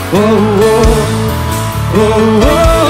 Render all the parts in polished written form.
Oh, oh, oh,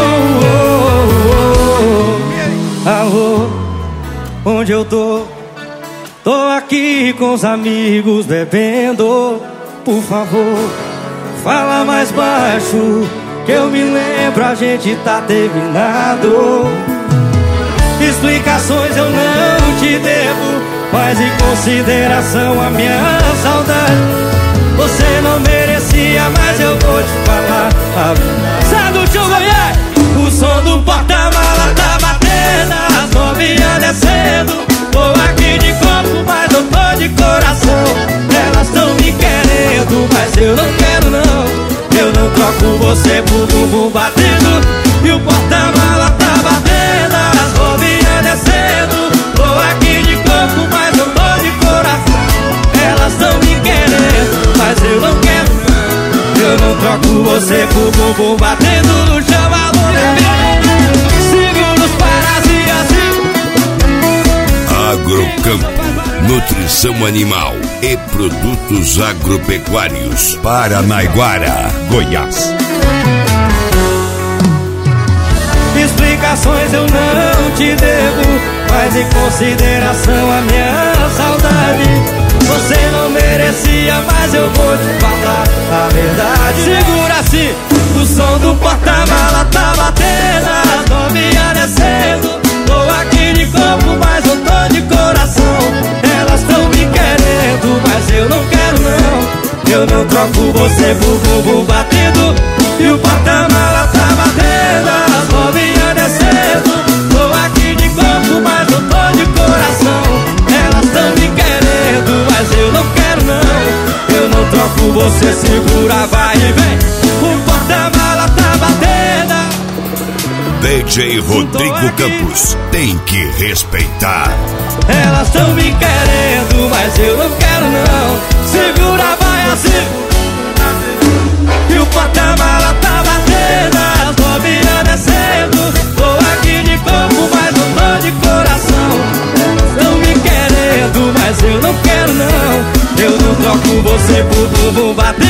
oh, oh, oh. Alô, onde eu tô? Tô aqui com os amigos bebendo. Por favor, fala mais baixo, que eu me lembro, a gente tá terminado. Explicações eu não te devo, mas em consideração a minha saudade, você não merecia, mas eu vou te falar a verdade. Sai do tio Goiás! O som do porta-mala tá batendo, as novinhas descendo. Tô aqui de corpo, mas eu tô de coração. Elas tão me querendo, mas eu não quero não. Eu não troco você por bumbum batendo. E o porta-mala tá batendo, as novinhas descendo. Tô aqui de corpo, mas eu tô de coração. Elas tão me querendo, mas eu não quero não. Eu não troco você por bumbum batendo no chão. Alô, bebê, segura os parasitas. Agrocampo, nutrição animal e produtos agropecuários. Paranaiguara, Goiás. Explicações eu não te devo, mas em consideração a minha saudade, você não merecia, mas eu vou te falar a verdade. Segura assim, o som do porta-mala tá batendo, as novinhas descendo. Tô aqui de corpo, mas eu tô de coração. Elas tão me querendo, mas eu não quero não. Eu não troco você por bumbum batendo. E o porta-mala tá batendo, as novinhas descendo. Tô aqui de corpo, mas eu tô de coração. Elas tão me querendo, mas eu não quero não. Eu não troco você, segura, vai e vem. O porta-mala tá batendo. DJ Rodrigo Campos, tem que respeitar. Elas tão me querendo, mas eu não quero não. Segura, vai assim. E o porta-mala tá batendo, as novinhas descendo. Tô aqui de corpo, mas eu tô de coração. Elas tão me querendo, mas eu não quero não. Eu não troco você por bumbum batendo.